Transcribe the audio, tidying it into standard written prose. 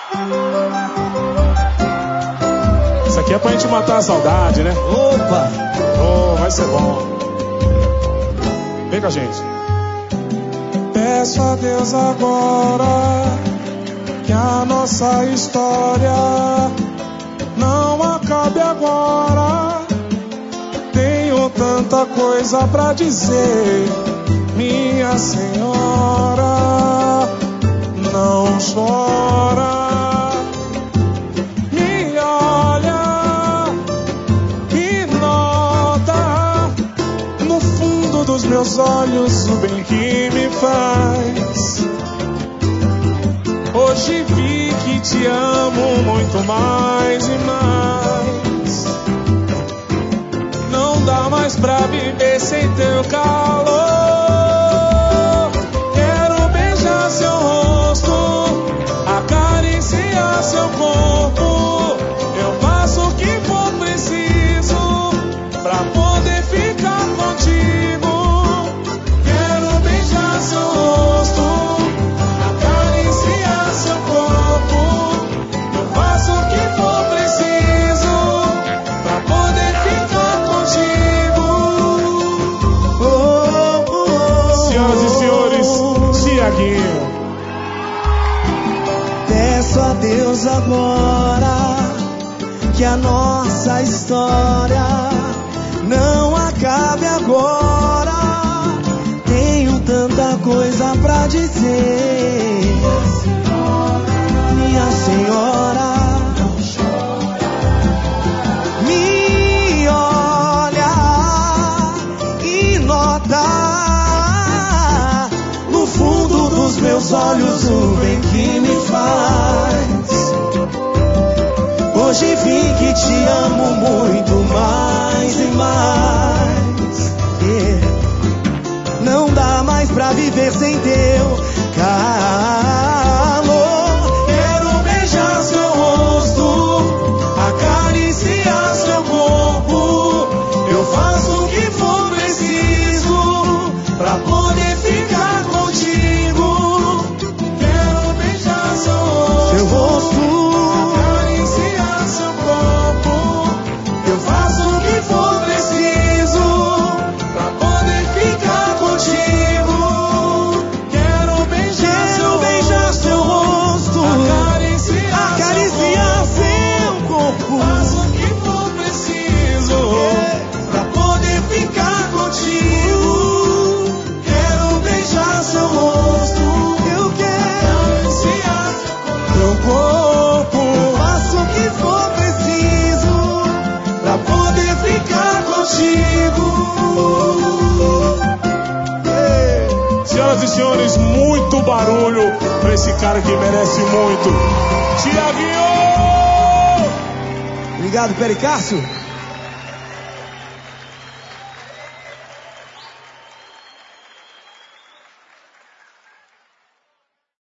Isso aqui é pra gente matar a saudade, né? Opa! Oh, vai ser bom. Vem com a gente. Peço a Deus agora que a nossa história não acabe agora. Tenho tanta coisa pra dizer, minha senhora, não chora. Me olha e nota no fundo dos meus olhos o bem que me faz. Hoje vi que te amo muito mais e mais. Não dá mais pra viver sem teu calor. Quero beijar seu rosto, acariciar seu corpo. Eu faço o que for preciso pra poder ficar contigo. Quero beijar seu rosto, acariciar seu corpo. Eu faço o que for preciso pra poder ficar contigo. Senhoras e senhores, Tiaguinho. Peço a Deus agora que a nossa história não acabe agora. Tenho tanta coisa pra dizer, minha senhora. Me olha e nota no fundo dos meus olhos o bem que me faz. Hoje vi que te amo muito mais e mais. Não dá mais pra viver sem teu calor. Quero beijar seu rosto, acariciar seu corpo. Eu faço o que for preciso pra poder ficar contigo. Quero beijar seu rosto, acariciar seu corpo. Eu faço o que for preciso pra poder ficar contigo. Quero beijar seu rosto, acariciar seu corpo. Faço o que for preciso pra poder ficar contigo. Quero beijar seu rosto, eu quero acariciar seu corpo. Faço o que for preciso pra poder ficar contigo. Senhoras e senhores, muito barulho pra esse cara que merece muito. Tiaguinho! Obrigado, Pericácio.